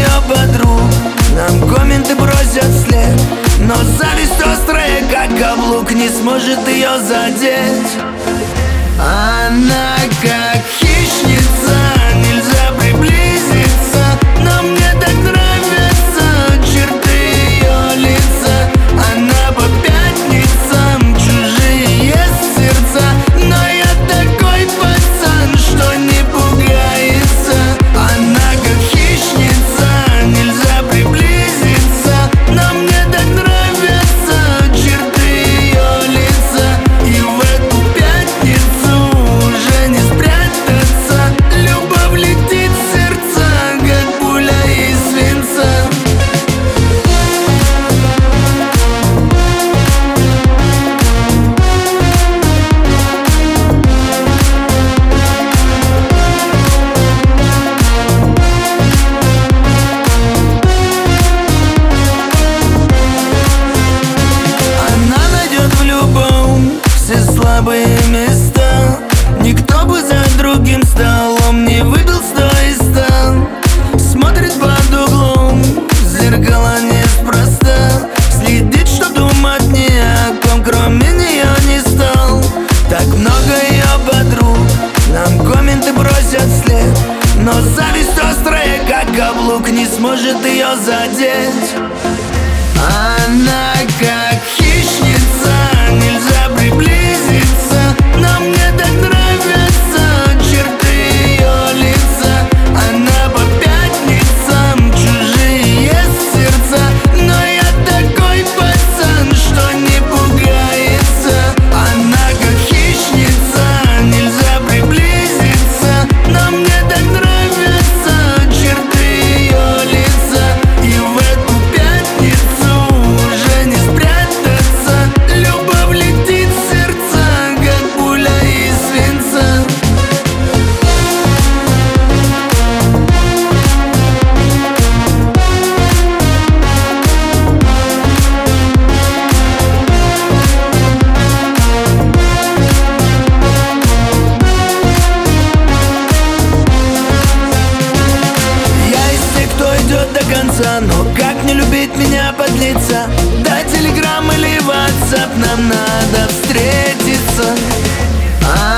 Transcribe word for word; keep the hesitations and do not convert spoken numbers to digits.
ее подруг нам комменты бросят вслед, но зависть острая, как каблук, не сможет ее задеть. Она как хищница, нельзя приблизиться, но мне так нравятся черты ее лица. Она по пятницам чужие ест сердца, но я такой пацан, что не пугается. Она как хищница, нельзя приблизиться, но мне так нравятся черты ее лица. И в эту пятницу уже не спрятаться, любовь летит в сердца, как пуля из свинца. Она найдет в любом все слабые места. Никто бы за другим столом не выбил сто из ста. Смотрит под углом, зеркало неспроста. Следит, чтоб думать ни о ком, кроме нее не стал. Так много ее подруг нам комменты бросят вслед, но зависть острая, как каблук, не сможет ее задеть. Она как хищница, нельзя приблизиться, но мне так нравятся черты ее лица. Она по пятницам чужие ест сердца, но я такой пацан, что не пугается. Она как хищница, нельзя приблизиться, но мне так нравятся черты ее лица. И в эту пятницу уже не спрятаться, любовь летит в сердца, как пуля из свинца. Я из тех, кто идет до конца, но как не любить меня, подлиться? Дай телеграм или ватсап, нам надо встретиться. А